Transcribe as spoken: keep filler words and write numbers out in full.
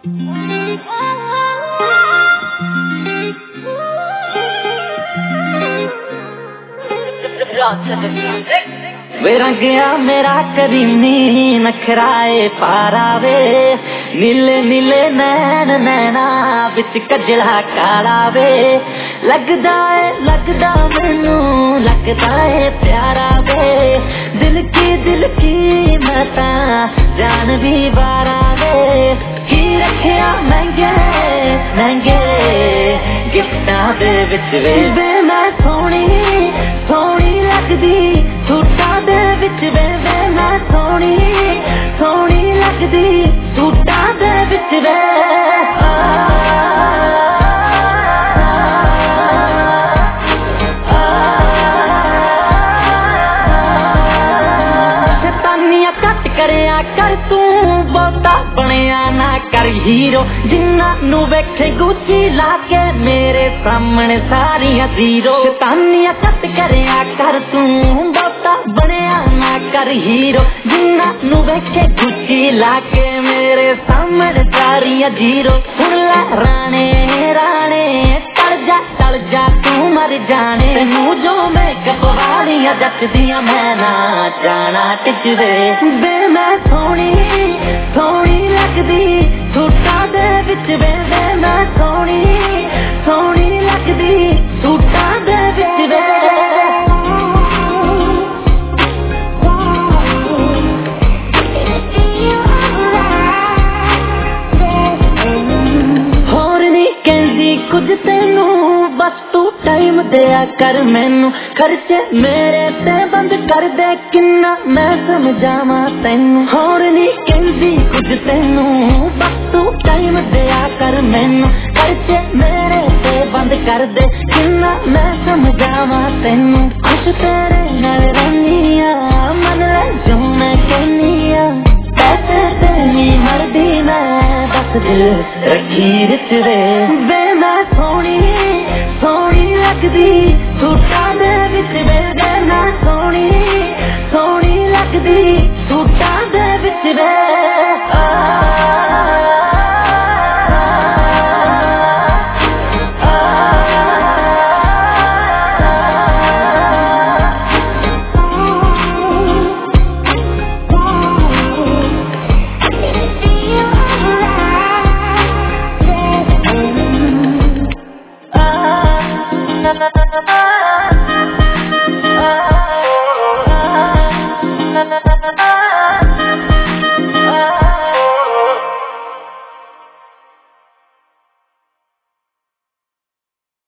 वे रंगिया मेरा करीनी नखराए पारा वे नीले नीले नैन नैना बिच कजला काला वे लगदा है लगदा मैनू लगदा है प्यारा वे दिल की दिल की मैं ता जान भी बारा वे की रखिया महंगे महंगे गिफ्टा दे विच वे मैं सोनी सोनी लगदी सूटा दे विच वे मैं सोनी सोनी लगदी सूटा दे विच वे शैतानियां कट करिया कर तू बहुता बनिया ना कर हीरो जिन्ना नू वेखे गुची लाके मेरे सामने सारियां जीरो शैतानियां कट करिया कर तू बहुता बनिया ना कर हीरो जिन्ना नू वेखे गुची लाके मेरे सामने सारियां जीरो सुन ला राणे राणे टल जा टल जा तू मर जाने तेनू जो मेकअप वालियां जचदियां मैं ना जाना टिचवे बे मैं सोनी सोनी लगदी सूटा दे विच वे मैं सोनी सोनी लगदी सूटा दे विच वे होर नी कहंदी कुछ तेनू बस तू टाइम दिया कर मैनू खर्चे मेरे ते बंद कर दे किन्ना मैं समझावा तैनू होर नी कहंदी कुछ तेनू बस तू टाइम दिया कर मैनू खर्चे मेरे ते बंद कर दे किन्ना मैं समझावा तैनू खुश तेरे नाल रहनिया मन ले जो मैं कहनिया पैसे तेरी मर्जी मैं बस दिल रखी विच वे वे मैं सोनी सोनी लगदी सूटा दे विच वे मैं सोनी सोनी लगदी सूटा दे विच वे